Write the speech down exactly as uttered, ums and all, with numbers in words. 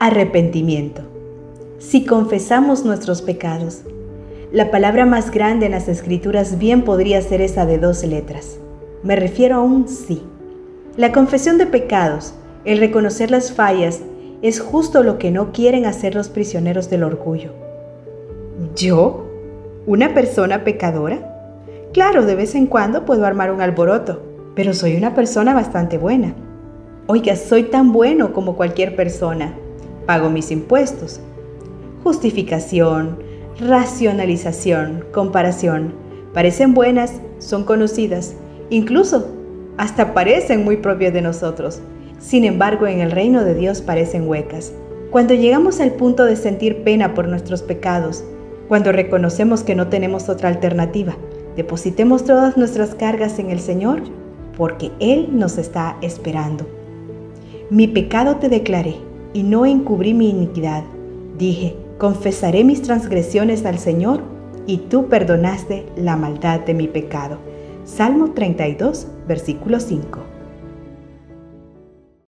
Arrepentimiento. Si confesamos nuestros pecados, la palabra más grande en las Escrituras bien podría ser esa de dos letras. Me refiero a un sí. La confesión de pecados, el reconocer las fallas, es justo lo que no quieren hacer los prisioneros del orgullo. ¿Yo? ¿Una persona pecadora? Claro, de vez en cuando puedo armar un alboroto, pero soy una persona bastante buena. Oiga, soy tan bueno como cualquier persona. Pago mis impuestos. Justificación, racionalización, comparación. Parecen buenas, son conocidas, incluso hasta parecen muy propias de nosotros. Sin embargo, en el reino de Dios parecen huecas. Cuando llegamos al punto de sentir pena por nuestros pecados, cuando reconocemos que no tenemos otra alternativa, depositemos todas nuestras cargas en el Señor, porque Él nos está esperando. Mi pecado te declaré, y no encubrí mi iniquidad. Dije, confesaré mis transgresiones al Señor, y tú perdonaste la maldad de mi pecado. Salmo treinta y dos, versículo cinco.